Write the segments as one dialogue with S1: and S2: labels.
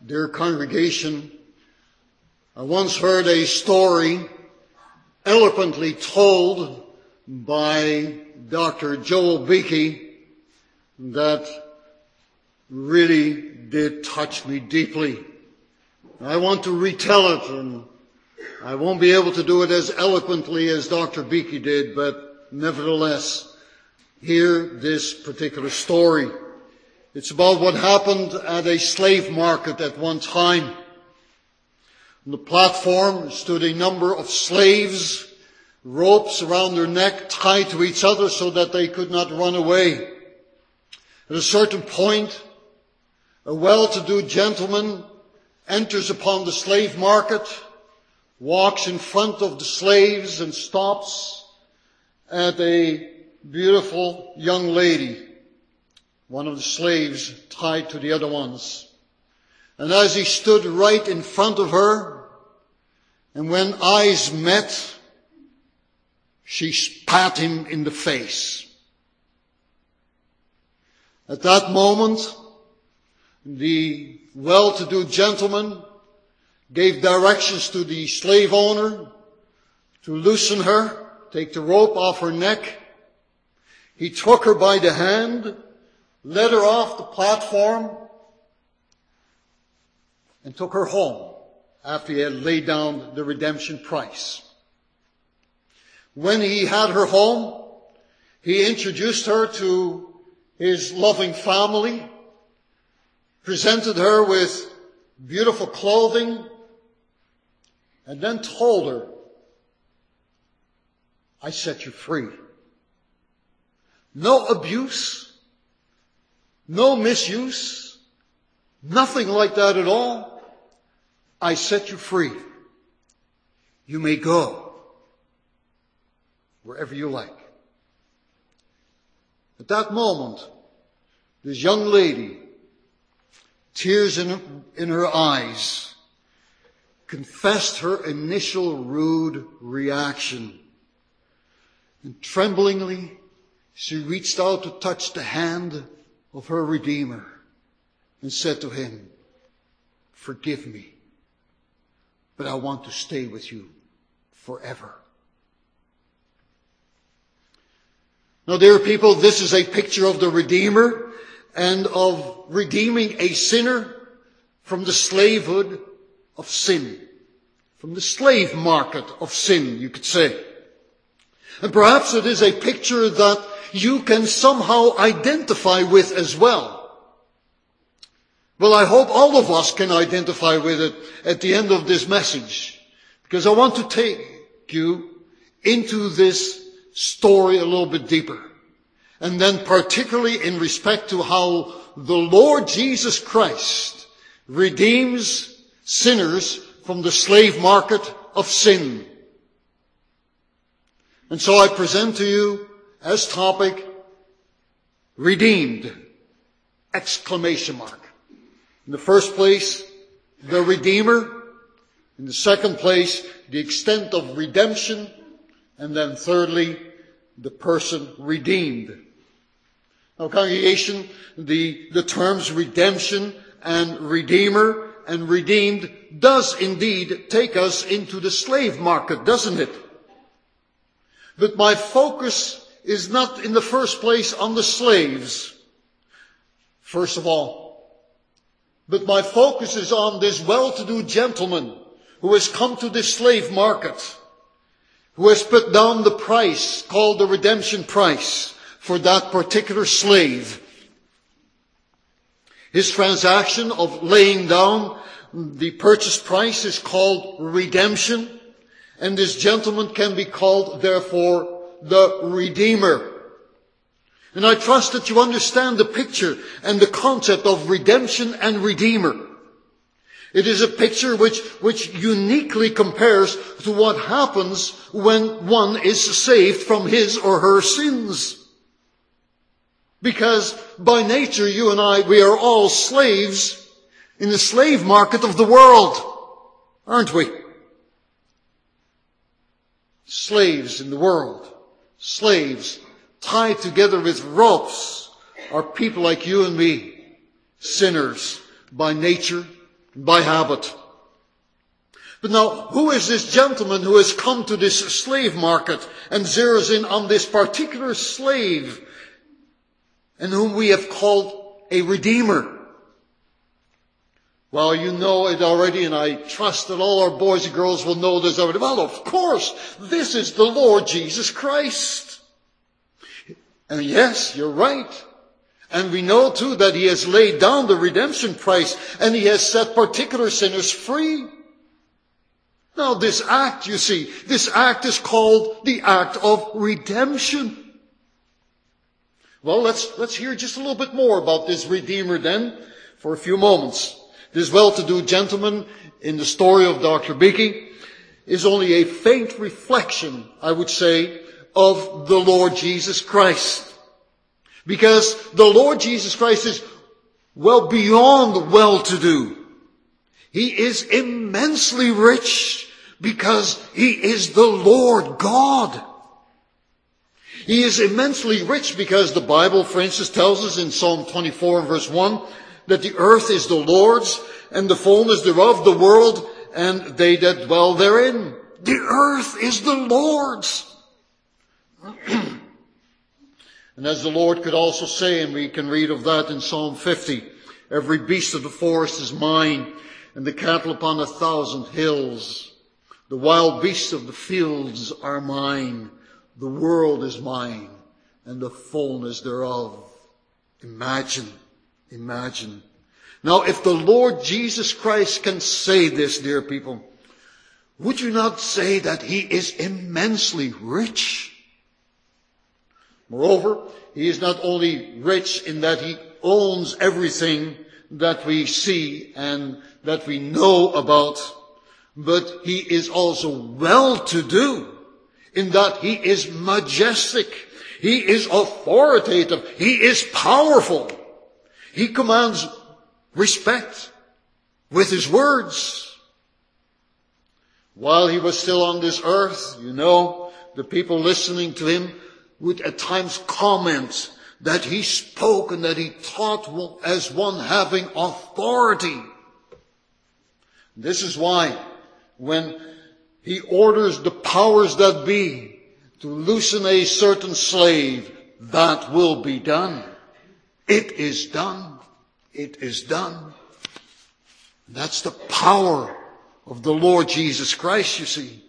S1: Dear congregation, I once heard a story eloquently told by Dr. Joel Beeke that really did touch me deeply. I want to retell it, and I won't be able to do it as eloquently as Dr. Beeke did, but nevertheless, hear this particular story. It's about what happened at a slave market at one time. On the platform stood a number of slaves, ropes around their neck tied to each other so that they could not run away. At a certain point, a well-to-do gentleman enters upon the slave market, walks in front of the slaves and stops at a beautiful young lady, one of the slaves tied to the other ones. And as he stood right in front of her, and when eyes met, she spat him in the face. At that moment, the well-to-do gentleman gave directions to the slave owner to loosen her, take the rope off her neck. He took her by the hand, led her off the platform, and took her home after he had laid down the redemption price. When he had her home, he introduced her to his loving family, presented her with beautiful clothing, and then told her, "I set you free. No abuse, no misuse, nothing like that at all. I set you free. You may go wherever you like." At that moment, this young lady, tears in her eyes, confessed her initial rude reaction. And tremblingly, she reached out to touch the hand of her Redeemer and said to him, "Forgive me, but I want to stay with you forever." Now, dear people, this is a picture of the Redeemer and of redeeming a sinner from the slavehood of sin, from the slave market of sin, you could say. And perhaps it is a picture that you can somehow identify with as well. Well, I hope all of us can identify with it at the end of this message, because I want to take you into this story a little bit deeper. And then particularly in respect to how the Lord Jesus Christ redeems sinners from the slave market of sin. And so I present to you as topic, redeemed! Exclamation mark. In the first place, the Redeemer. In the second place, the extent of redemption. And then thirdly, the person redeemed. Now, congregation, the terms redemption and Redeemer and redeemed does indeed take us into the slave market, doesn't it? But my focus is not in the first place on the slaves, first of all. But my focus is on this well-to-do gentleman who has come to this slave market, who has put down the price called the redemption price for that particular slave. His transaction of laying down the purchase price is called redemption, and this gentleman can be called, therefore, the Redeemer. And I trust that you understand the picture and the concept of redemption and Redeemer. It is a picture which uniquely compares to what happens when one is saved from his or her sins. Because by nature, you and I, we are all slaves in the slave market of the world, aren't we? Slaves in the world. Slaves tied together with ropes are people like you and me, sinners by nature by habit. But now, who is this gentleman who has come to this slave market and zeroes in on this particular slave and whom we have called a redeemer? Well, you know it already, and I trust that all our boys and girls will know this already. Well, of course, this is the Lord Jesus Christ. And yes, you're right. And we know too that He has laid down the redemption price and He has set particular sinners free. Now this act, you see, this act is called the act of redemption. Well, let's hear just a little bit more about this Redeemer then for a few moments. This well-to-do gentleman in the story of Dr. Beeke is only a faint reflection, I would say, of the Lord Jesus Christ. Because the Lord Jesus Christ is well beyond well-to-do. He is immensely rich because He is the Lord God. He is immensely rich because the Bible, for instance, tells us in Psalm 24 and verse 1 that the earth is the Lord's and the fullness thereof, the world and they that dwell therein. The earth is the Lord's. And as the Lord could also say, and we can read of that in Psalm 50, every beast of the forest is mine, and the cattle upon 1,000 hills. The wild beasts of the fields are mine. The world is mine, and the fullness thereof. Imagine. Now, if the Lord Jesus Christ can say this, dear people, would you not say that He is immensely rich? Moreover, He is not only rich in that He owns everything that we see and that we know about, but He is also well-to-do in that He is majestic. He is authoritative. He is powerful. He commands respect with His words. While He was still on this earth, you know, the people listening to Him would at times comment that He spoke and that He taught as one having authority. This is why when He orders the powers that be to loosen a certain slave, that will be done. It is done. It is done. That's the power of the Lord Jesus Christ, you see.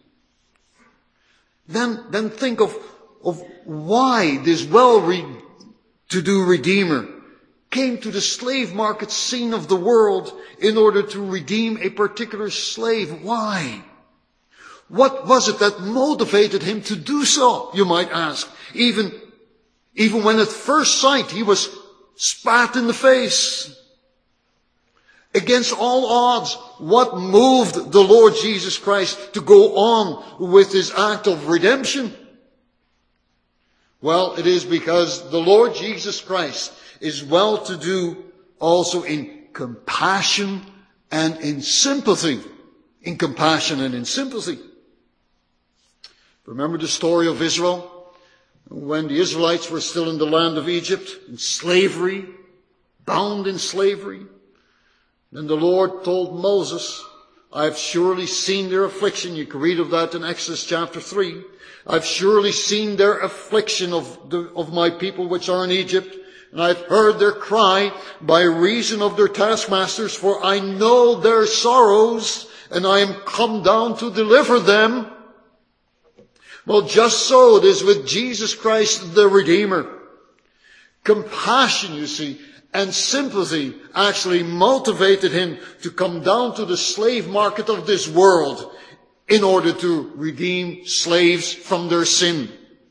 S1: Then think of why this well-to-do Redeemer came to the slave market scene of the world in order to redeem a particular slave. Why? What was it that motivated Him to do so, you might ask? Even when at first sight He was spat in the face. Against all odds, what moved the Lord Jesus Christ to go on with this act of redemption? Well, it is because the Lord Jesus Christ is well-to-do also in compassion and in sympathy. In compassion and in sympathy. Remember the story of Israel? When the Israelites were still in the land of Egypt, in slavery, bound in slavery. Then the Lord told Moses, I've surely seen their affliction. You can read of that in Exodus chapter 3. I've surely seen their affliction of my people which are in Egypt, and I've heard their cry by reason of their taskmasters, for I know their sorrows, and I am come down to deliver them. Well, just so it is with Jesus Christ the Redeemer. Compassion, you see, and sympathy actually motivated Him to come down to the slave market of this world in order to redeem slaves from their sin.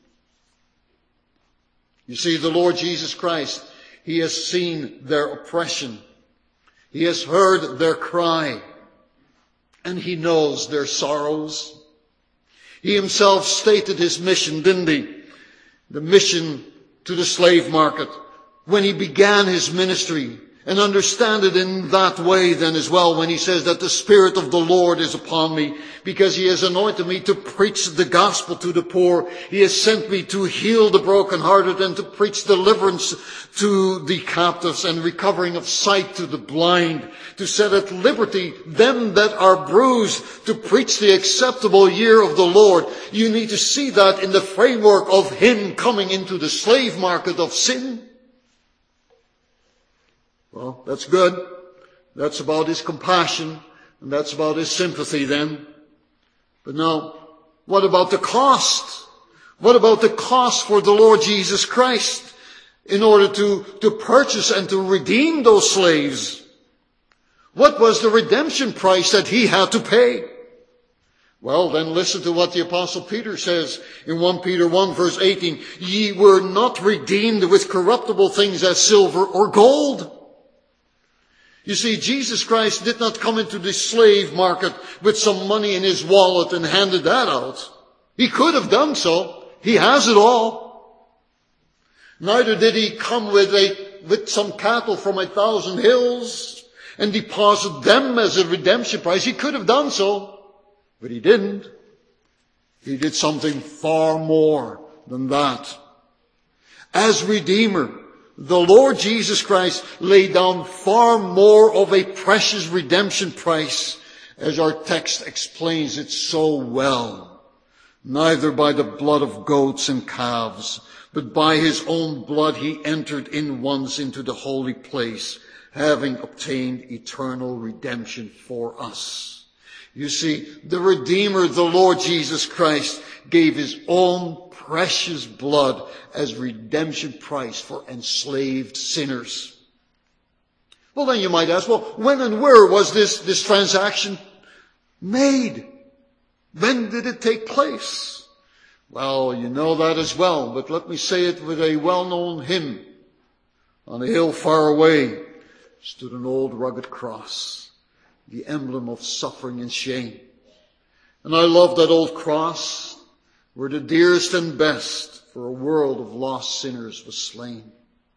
S1: You see, the Lord Jesus Christ, He has seen their oppression. He has heard their cry. And He knows their sorrows. He Himself stated His mission, didn't He? The mission to the slave market. When He began His ministry. And understand it in that way then as well when he says that the Spirit of the Lord is upon me, because he has anointed me to preach the gospel to the poor. He has sent me to heal the brokenhearted and to preach deliverance to the captives and recovering of sight to the blind, to set at liberty them that are bruised, to preach the acceptable year of the Lord. You need to see that in the framework of him coming into the slave market of sin. Well, that's good. That's about his compassion, and that's about his sympathy then. But now, what about the cost? What about the cost for the Lord Jesus Christ in order to purchase and to redeem those slaves? What was the redemption price that he had to pay? Well, then listen to what the Apostle Peter says in 1 Peter 1 verse 18. Ye were not redeemed with corruptible things as silver or gold. You see, Jesus Christ did not come into the slave market with some money in his wallet and handed that out. He could have done so. He has it all. Neither did he come with some cattle from 1,000 hills and deposit them as a redemption price. He could have done so, but he didn't. He did something far more than that. As Redeemer, the Lord Jesus Christ laid down far more of a precious redemption price, as our text explains it so well. Neither by the blood of goats and calves, but by his own blood he entered in once into the holy place, having obtained eternal redemption for us. You see, the Redeemer, the Lord Jesus Christ, gave his own precious blood as redemption price for enslaved sinners. Well, then you might ask, well, when and where was this transaction made? When did it take place? Well, you know that as well, but let me say it with a well-known hymn. On a hill far away stood an old rugged cross, the emblem of suffering and shame. And I love that old cross, where the dearest and best for a world of lost sinners was slain.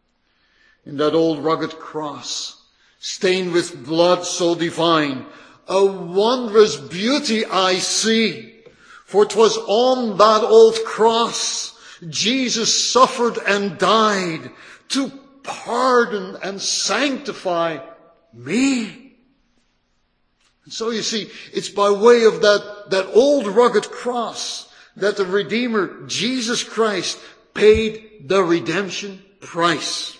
S1: In that old rugged cross, stained with blood so divine, a wondrous beauty I see. For 'twas on that old cross Jesus suffered and died to pardon and sanctify me. And so you see, it's by way of that old rugged cross that the Redeemer, Jesus Christ, paid the redemption price.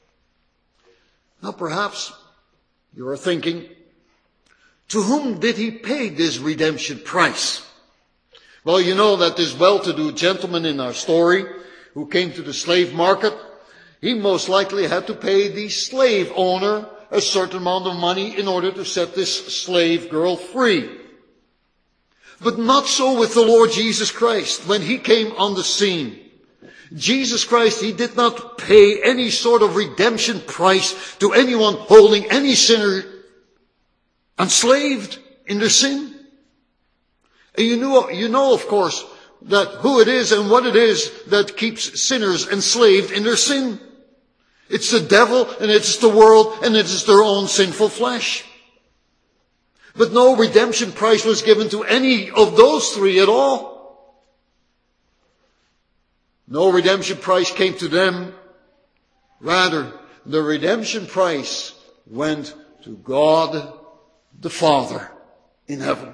S1: Now perhaps you are thinking, to whom did he pay this redemption price? Well, you know that this well-to-do gentleman in our story who came to the slave market, he most likely had to pay the slave owner a certain amount of money in order to set this slave girl free. But not so with the Lord Jesus Christ. When he came on the scene, Jesus Christ, he did not pay any sort of redemption price to anyone holding any sinner enslaved in their sin. And you know, of course, that who it is and what it is that keeps sinners enslaved in their sin. It's the devil, and it's the world, and it is their own sinful flesh. But no redemption price was given to any of those three at all. No redemption price came to them. Rather, the redemption price went to God the Father in heaven.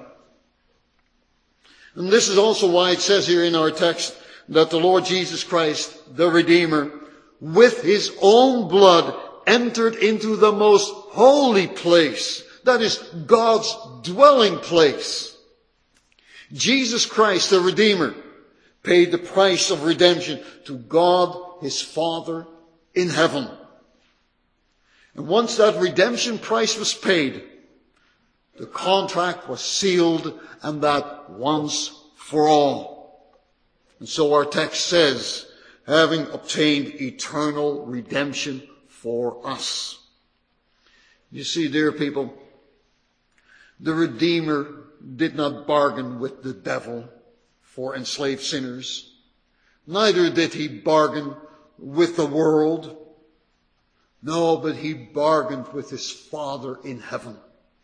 S1: And this is also why it says here in our text that the Lord Jesus Christ, the Redeemer, with his own blood entered into the most holy place. That is God's dwelling place. Jesus Christ, the Redeemer, paid the price of redemption to God, his Father in heaven. And once that redemption price was paid, the contract was sealed, and that once for all. And so our text says, having obtained eternal redemption for us. You see, dear people, the Redeemer did not bargain with the devil for enslaved sinners. Neither did he bargain with the world. No, but he bargained with his Father in heaven.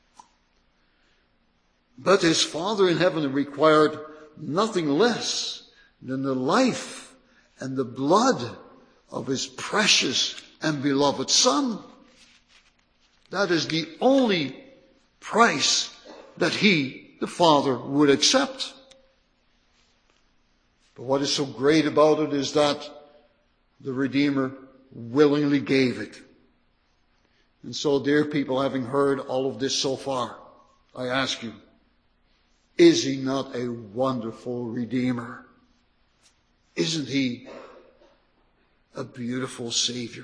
S1: But his Father in heaven required nothing less than the life and the blood of his precious and beloved Son. That is the only price that he, the Father, would accept. But what is so great about it is that the Redeemer willingly gave it. And so, dear people, having heard all of this so far, I ask you, is he not a wonderful Redeemer? Isn't he a beautiful Savior?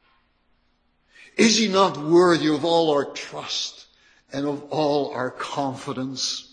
S1: Is he not worthy of all our trust and of all our confidence?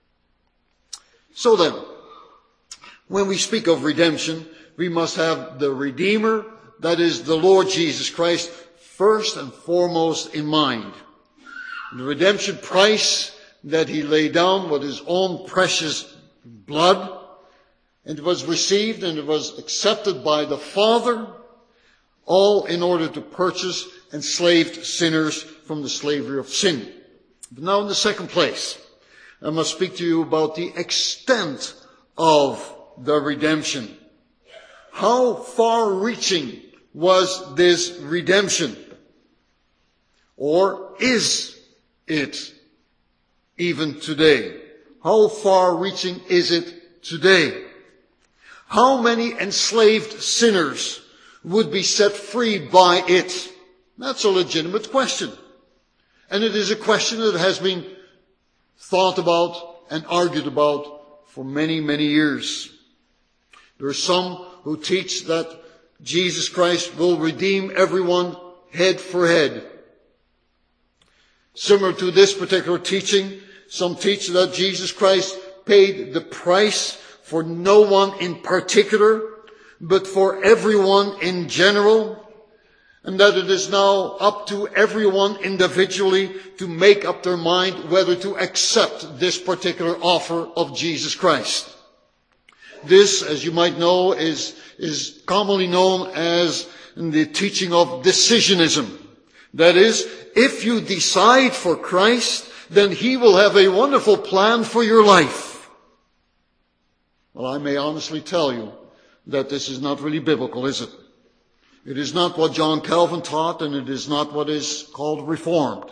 S1: So then, when we speak of redemption, we must have the Redeemer, that is the Lord Jesus Christ, first and foremost in mind. The redemption price that he laid down with his own precious blood, and it was received and it was accepted by the Father, all in order to purchase enslaved sinners from the slavery of sin. But now in the second place, I must speak to you about the extent of the redemption. How far-reaching was this redemption? Or is it even today? How far-reaching is it today? How many enslaved sinners would be set free by it? That's a legitimate question. And it is a question that has been thought about and argued about for many, many years. There are some who teach that Jesus Christ will redeem everyone head for head. Similar to this particular teaching, some teach that Jesus Christ paid the price for no one in particular, but for everyone in general, and that it is now up to everyone individually to make up their mind whether to accept this particular offer of Jesus Christ. This, as you might know, is commonly known as the teaching of decisionism. That is, if you decide for Christ, then he will have a wonderful plan for your life. Well, I may honestly tell you that this is not really biblical, is it? It is not what John Calvin taught, and it is not what is called Reformed.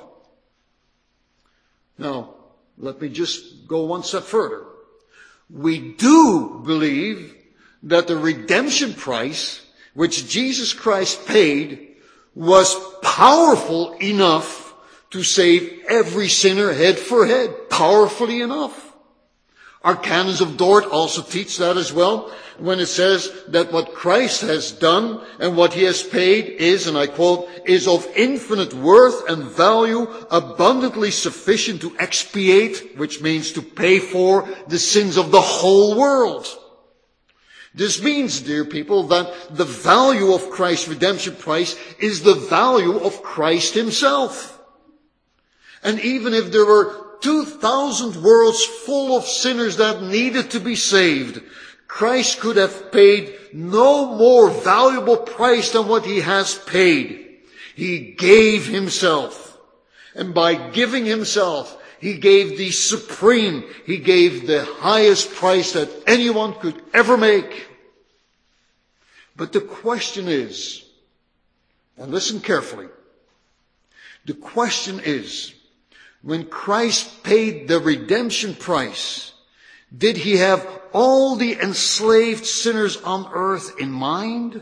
S1: Now, let me just go one step further. We do believe that the redemption price which Jesus Christ paid was powerful enough to save every sinner head for head. Powerfully enough. Our canons of Dort also teach that as well, when it says that what Christ has done and what he has paid is, and I quote, is of infinite worth and value, abundantly sufficient to expiate, which means to pay for the sins of the whole world. This means, dear people, that the value of Christ's redemption price is the value of Christ himself. And even if there were 2,000 worlds full of sinners that needed to be saved, Christ could have paid no more valuable price than what he has paid. He gave himself. And by giving himself, he gave the supreme, he gave the highest price that anyone could ever make. But the question is, and listen carefully, the question is, when Christ paid the redemption price, did he have all the enslaved sinners on earth in mind?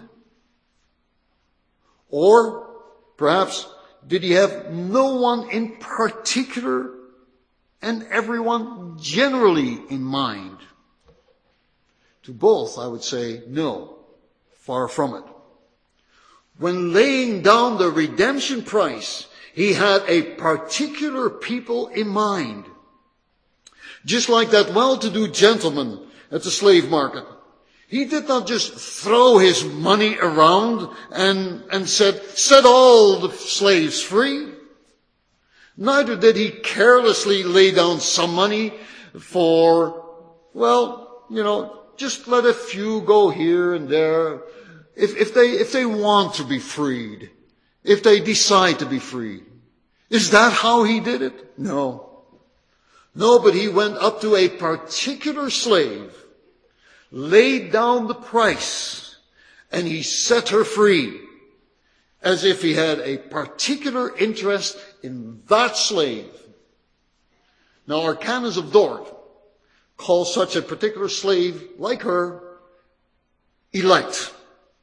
S1: Or perhaps did he have no one in particular and everyone generally in mind? To both, I would say no, far from it. When laying down the redemption price, he had a particular people in mind. Just like that well-to-do gentleman at the slave market. He did not just throw his money around and said, set all the slaves free. Neither did he carelessly lay down some money for, just let a few go here and there. If they want to be freed. if they decide to be free. Is that how he did it? No. No, but he went up to a particular slave, laid down the price, and he set her free, as if he had a particular interest in that slave. Now, our canons of Dort call such a particular slave, like her, elect.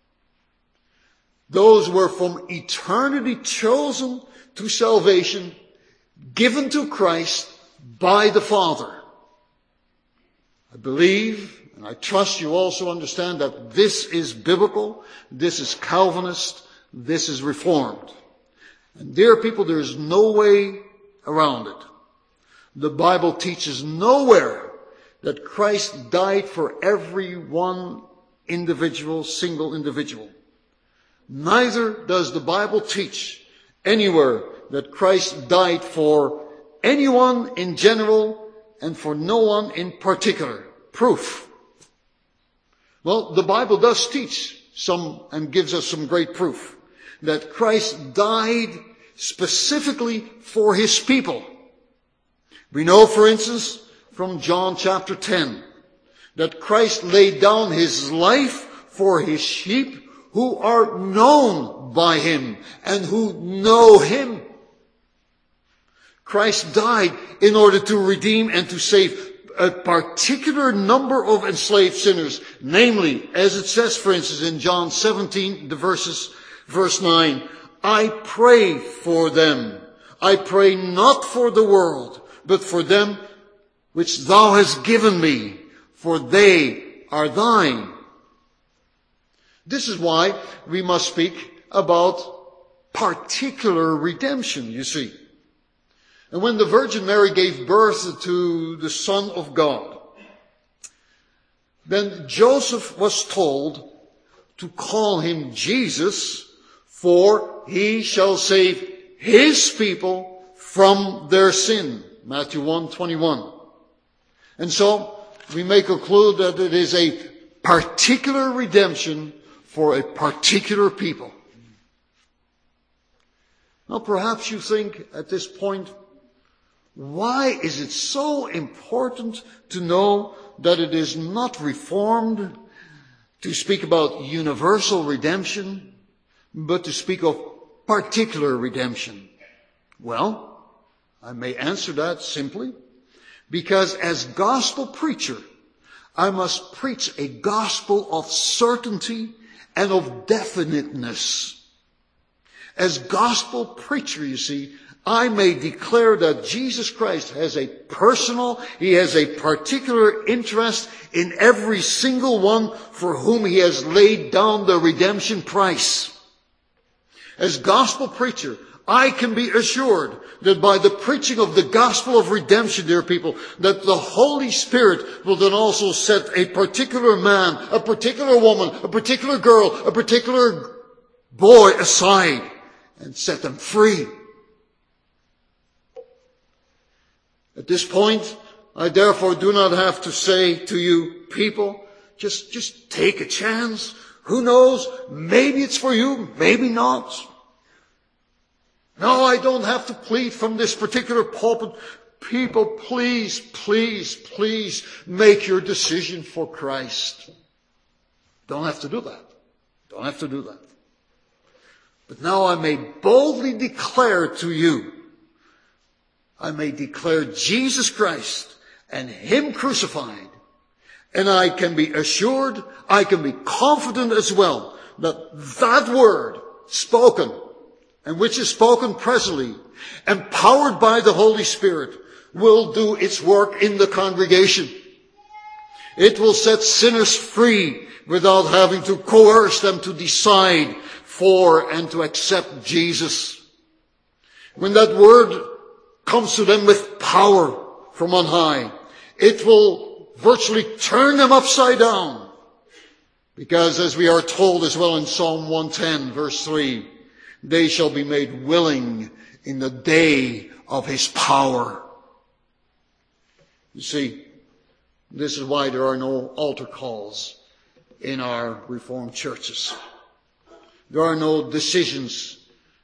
S1: Those were from eternity chosen to salvation, given to Christ by the Father. I believe, and I trust you also understand, that this is biblical, this is Calvinist, this is Reformed. And dear people, there is no way around it. The Bible teaches nowhere that Christ died for every one individual, single individual. Neither does the Bible teach anywhere that Christ died for anyone in general and for no one in particular. Proof. Well, the Bible does teach some and gives us some great proof that Christ died specifically for his people. We know, for instance, from John chapter 10, that Christ laid down his life for his sheep who are known by him and who know him. Christ died in order to redeem and to save a particular number of enslaved sinners. Namely, as it says, for instance, in John 17, verse 9, I pray for them. I pray not for the world, but for them which thou hast given me, for they are thine. This is why we must speak about particular redemption, you see. And when the Virgin Mary gave birth to the Son of God, then Joseph was told to call him Jesus, for he shall save his people from their sin. Matthew 1:21. And so we may conclude that it is a particular redemption for a particular people. Now perhaps you think at this point, why is it so important to know that it is not Reformed to speak about universal redemption, but to speak of particular redemption? Well, I may answer that simply because as gospel preacher, I must preach a gospel of certainty and of definiteness. As gospel preacher, you see, I may declare that Jesus Christ has a personal, he has a particular interest in every single one for whom he has laid down the redemption price. As gospel preacher, I can be assured that by the preaching of the gospel of redemption, dear people, that the Holy Spirit will then also set a particular man, a particular woman, a particular girl, a particular boy aside and set them free. At this point, I therefore do not have to say to you people, just take a chance. Who knows? Maybe it's for you, maybe not. No, I don't have to plead from this particular pulpit. People, please, please, please make your decision for Christ. Don't have to do that. Don't have to do that. But now I may boldly declare to you, I may declare Jesus Christ and him crucified. And I can be assured, I can be confident as well, that that word spoken, and which is spoken presently, empowered by the Holy Spirit, will do its work in the congregation. It will set sinners free without having to coerce them to decide for and to accept Jesus. When that word comes to them with power from on high, it will virtually turn them upside down. Because as we are told as well in Psalm 110 verse 3, they shall be made willing in the day of his power. You see, this is why there are no altar calls in our Reformed churches. There are no decisions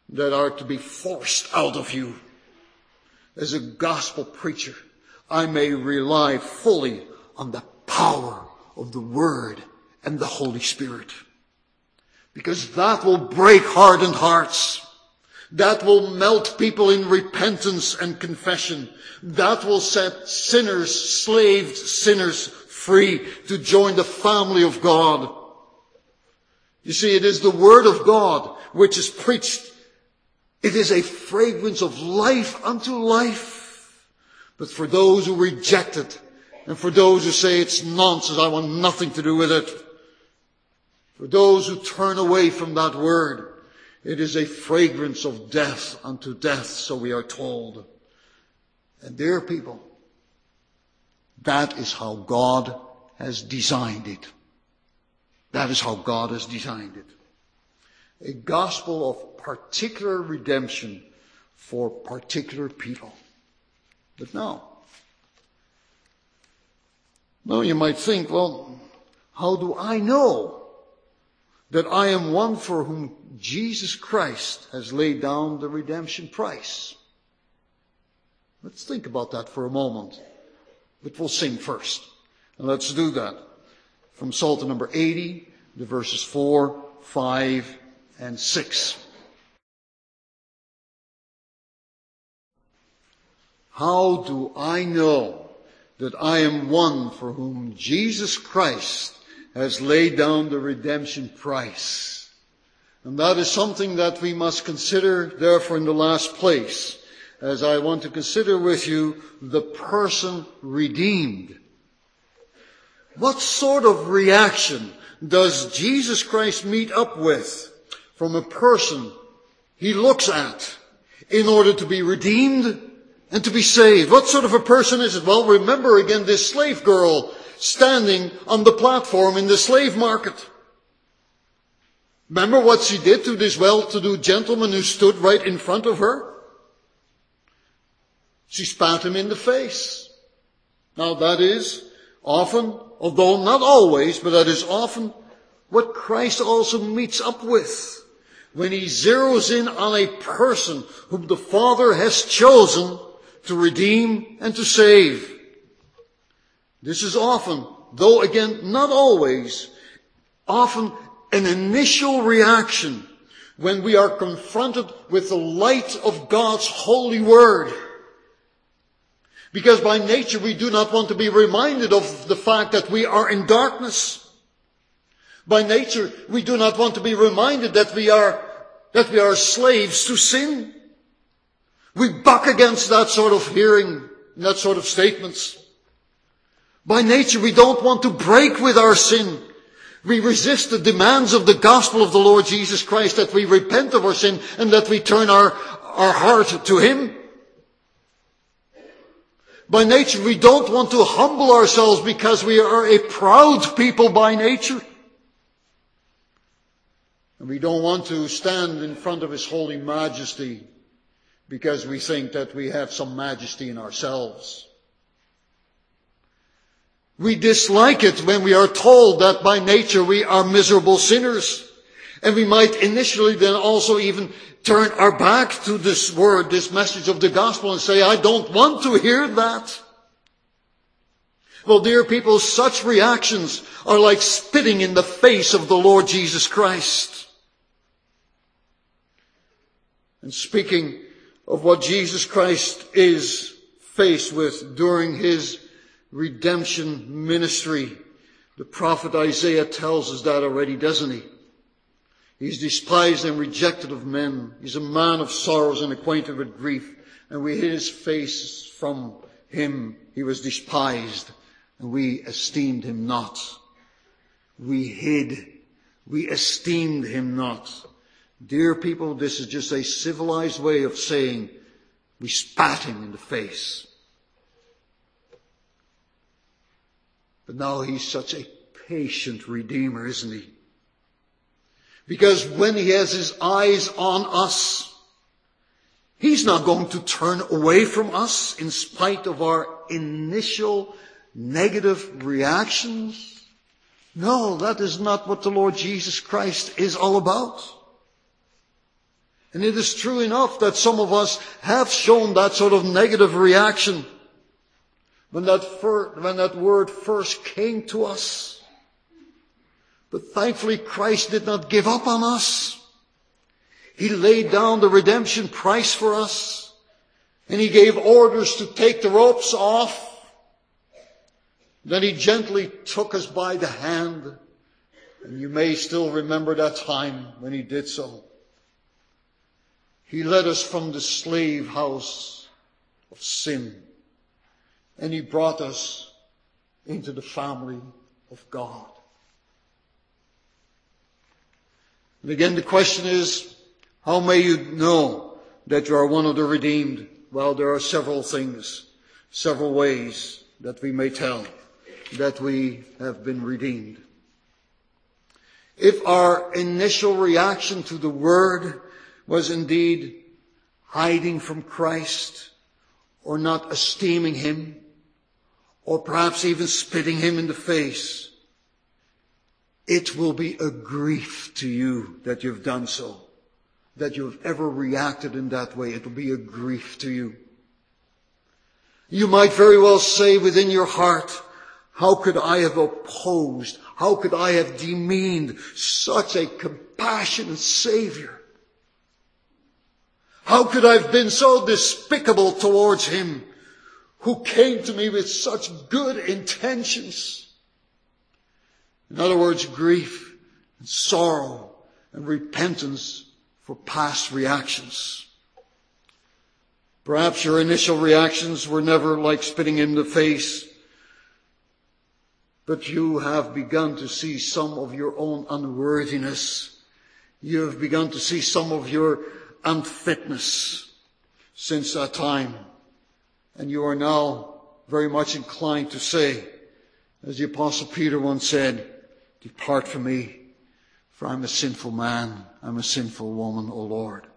S1: that are to be forced out of you. As a gospel preacher, I may rely fully on the power of the Word and the Holy Spirit. Because that will break hardened hearts. That will melt people in repentance and confession. That will set sinners, slaved sinners, free to join the family of God. You see, it is the Word of God which is preached. It is a fragrance of life unto life. But for those who reject it, and for those who say it's nonsense, I want nothing to do with it, for those who turn away from that Word, it is a fragrance of death unto death, so we are told. And dear people, that is how God has designed it. That is how God has designed it. A gospel of particular redemption for particular people. But now you might think, well, how do I know that I am one for whom Jesus Christ has laid down the redemption price? Let's think about that for a moment. But we'll sing first. And let's do that. From Psalter number 80, the verses 4, 5, and 6. How do I know that I am one for whom Jesus Christ has laid down the redemption price? And that is something that we must consider, therefore, in the last place, as I want to consider with you the person redeemed. What sort of reaction does Jesus Christ meet up with from a person he looks at in order to be redeemed and to be saved? What sort of a person is it? Well, remember again this slave girl standing on the platform in the slave market. Remember what she did to this well-to-do gentleman who stood right in front of her? She spat him in the face. Now that is often, although not always, but that is often what Christ also meets up with when he zeroes in on a person whom the Father has chosen to redeem and to save. This is often, though again not always, often an initial reaction when we are confronted with the light of God's holy word. Because by nature we do not want to be reminded of the fact that we are in darkness. By nature we do not want to be reminded that we are slaves to sin. We buck against that sort of hearing, that sort of statements. By nature we don't want to break with our sin. We resist the demands of the gospel of the Lord Jesus Christ, that we repent of our sin and that we turn our heart to Him. By nature, we don't want to humble ourselves because we are a proud people by nature. And we don't want to stand in front of His holy majesty because we think that we have some majesty in ourselves. We dislike it when we are told that by nature we are miserable sinners. And we might initially then also even turn our back to this word, this message of the gospel, and say, I don't want to hear that. Well, dear people, such reactions are like spitting in the face of the Lord Jesus Christ. And speaking of what Jesus Christ is faced with during His redemption ministry, the prophet Isaiah tells us that already, doesn't he? He's despised and rejected of men. He's a man of sorrows and acquainted with grief. And we hid His face from Him. He was despised, and we esteemed Him not. We esteemed Him not. Dear people, this is just a civilized way of saying we spat Him in the face. But now He's such a patient Redeemer, isn't He? Because when He has His eyes on us, He's not going to turn away from us in spite of our initial negative reactions. No, that is not what the Lord Jesus Christ is all about. And it is true enough that some of us have shown that sort of negative reaction when that word first came to us. But thankfully Christ did not give up on us. He laid down the redemption price for us. And He gave orders to take the ropes off. Then He gently took us by the hand. And you may still remember that time when He did so. He led us from the slave house of sin. And He brought us into the family of God. And again, the question is, how may you know that you are one of the redeemed? Well, there are several things, several ways that we may tell that we have been redeemed. If our initial reaction to the word was indeed hiding from Christ, or not esteeming Him, or perhaps even spitting Him in the face, it will be a grief to you that you've done so, that you've ever reacted in that way. It will be a grief to you. You might very well say within your heart, how could I have opposed, how could I have demeaned such a compassionate Savior? How could I have been so despicable towards Him who came to me with such good intentions? In other words, grief and sorrow and repentance for past reactions. Perhaps your initial reactions were never like spitting in the face, but you have begun to see some of your own unworthiness. You have begun to see some of your unfitness since that time. And you are now very much inclined to say, as the Apostle Peter once said, "Depart from me, for I'm a sinful man, I'm a sinful woman, O Lord."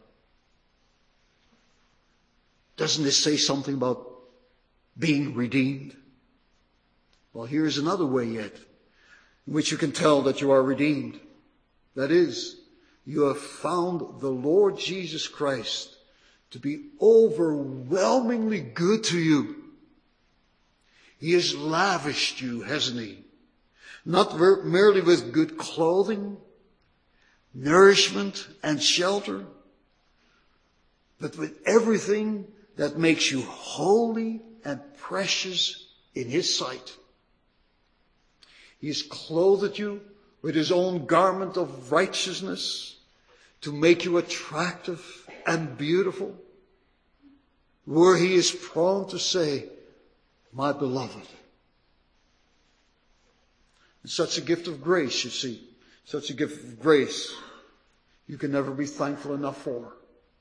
S1: Doesn't this say something about being redeemed? Well, here's another way yet in which you can tell that you are redeemed. That is, you have found the Lord Jesus Christ to be overwhelmingly good to you. He has lavished you, hasn't He? Not merely with good clothing, nourishment and shelter, but with everything that makes you holy and precious in His sight. He has clothed you with His own garment of righteousness to make you attractive and beautiful, where He is prone to say, "My beloved." It's such a gift of grace, you see. Such a gift of grace you can never be thankful enough for.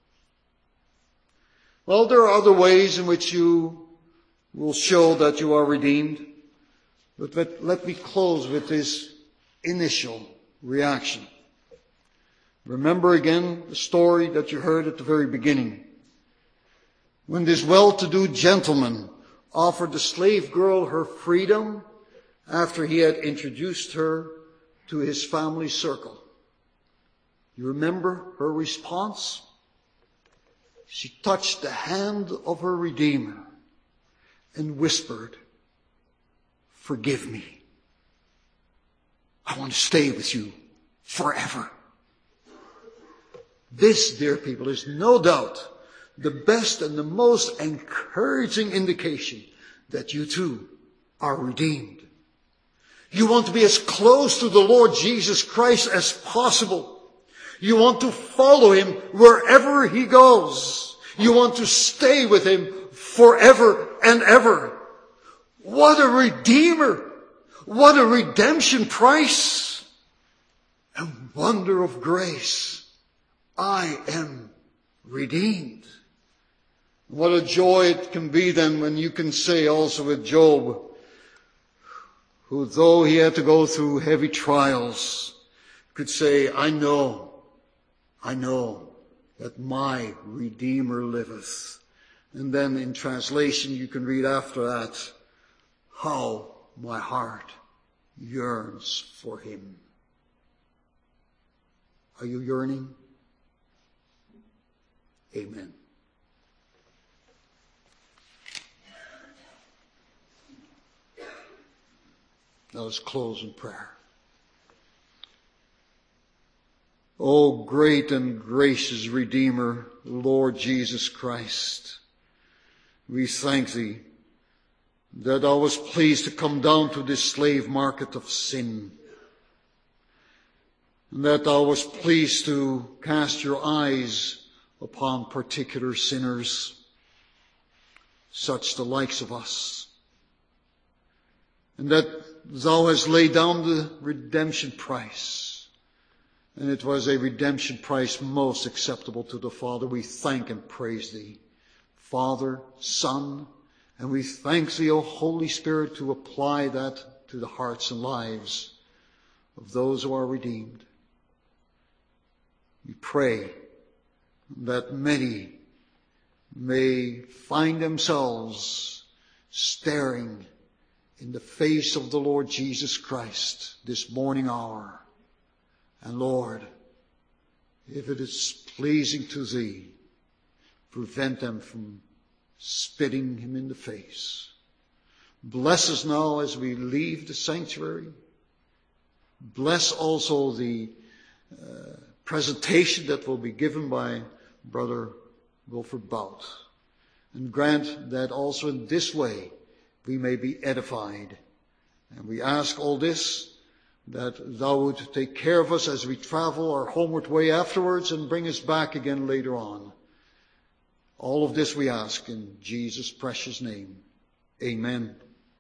S1: Well, there are other ways in which you will show that you are redeemed. But let me close with this initial reaction. Remember again the story that you heard at the very beginning. When this well-to-do gentleman offered the slave girl her freedom after he had introduced her to his family circle. You remember her response? She touched the hand of her Redeemer and whispered, "Forgive me. I want to stay with you forever." This, dear people, is no doubt the best and the most encouraging indication that you too are redeemed. You want to be as close to the Lord Jesus Christ as possible. You want to follow Him wherever He goes. You want to stay with Him forever and ever. What a Redeemer! What a redemption price! A wonder of grace. I am redeemed. What a joy it can be then when you can say also with Job, who though he had to go through heavy trials, could say, I know that my Redeemer liveth. And then in translation you can read after that, how my heart yearns for Him. Are you yearning? Amen. Let us close in prayer. O great and gracious Redeemer, Lord Jesus Christ, we thank Thee that Thou wast pleased to come down to this slave market of sin, and that Thou wast pleased to cast Your eyes upon particular sinners, such the likes of us, and that Thou hast laid down the redemption price, and it was a redemption price most acceptable to the Father. We thank and praise Thee, Father, Son, and we thank Thee, O Holy Spirit, to apply that to the hearts and lives of those who are redeemed. We pray that many may find themselves staring in the face of the Lord Jesus Christ this morning hour. And Lord, if it is pleasing to Thee, prevent them from spitting Him in the face. Bless us now as we leave the sanctuary. Bless also the presentation that will be given by Brother Wilfred Bout. And grant that also in this way we may be edified. And we ask all this, that Thou would take care of us as we travel our homeward way afterwards and bring us back again later on. All of this we ask in Jesus' precious name. Amen.